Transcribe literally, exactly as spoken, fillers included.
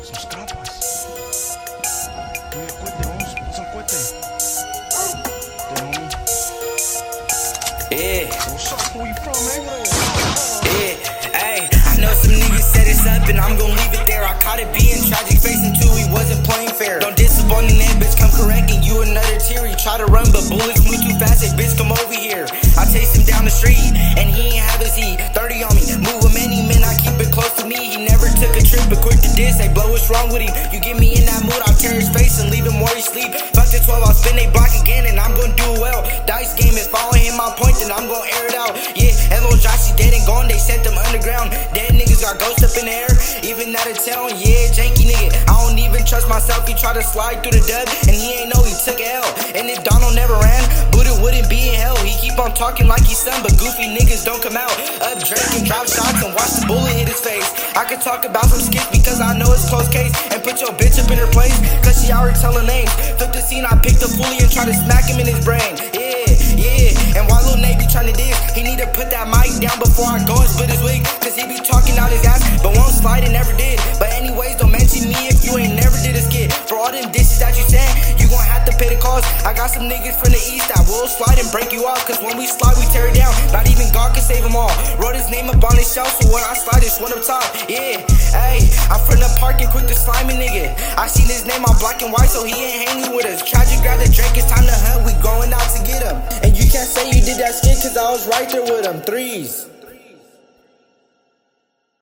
Sus capas. Mira, cuete, vamos, pasa el cuete. Te homie. Yeah. What's up? Where you from, man? Yeah, ayy, I know some niggas set us up and I'm gon' leave it there. I caught it being tragic, facing two, he wasn't playing fair. Don't disappoint in that bitch, come correcting you another tear. He try to run, but bullets flew too fast, hey bitch, come over here. I chased him down the street, and he ain't have his E thirty on me. Move him any man, I keep it close to me. He never took a trip, but quick to diss, hey blow, what's wrong with him? You get me in that mood, I'll tear his face and leave him where he sleep. Fuck the twelve, I'll spin they block again, and I'm gon' do well. Dice game, if I don't hit my point, then I'm gon' air it out. Yeah, hello Josh, he dead and gone, they sent them underground. Dead niggas got ghosts up in the air, even out of town, yeah, janky nigga. I don't even trust myself, he tried to slide through the dub, and he ain't know he took a L. And if Donald never ran, Buddha wouldn't be in hell. He keep on talking like he's son, but goofy niggas don't come out. Up Drake and drop shots and watch the bullet hit his face. I could talk about some skits because I know it's close case, and put your bitch up in her place, cause she already telling names. Flip the scene, I picked the fully and try to smack him in his brain. Yeah, yeah, and while Lil Nate be trying to diss, he need to put that mic down before I go and split his wig, cause he be talking out his ass, but won't slide and never did. But anyways, don't mention me if you ain't never did a skit. For all them dishes that you said, you gon' have to pay the cost. I got some niggas from the east that will slide and break you off, cause when we slide, we tear it down. Not even God can save them all. Wrote his name up on his shelf, so when I slide, it's one up top. Yeah, ayy, I'm from the park and quick to slime a nigga. I seen his name on black and white, so he ain't hanging with us. Tried to grab the Drake, it's time to hunt, we going out to get him. And you can't say you did that skit, cause I was right there with him. Threes.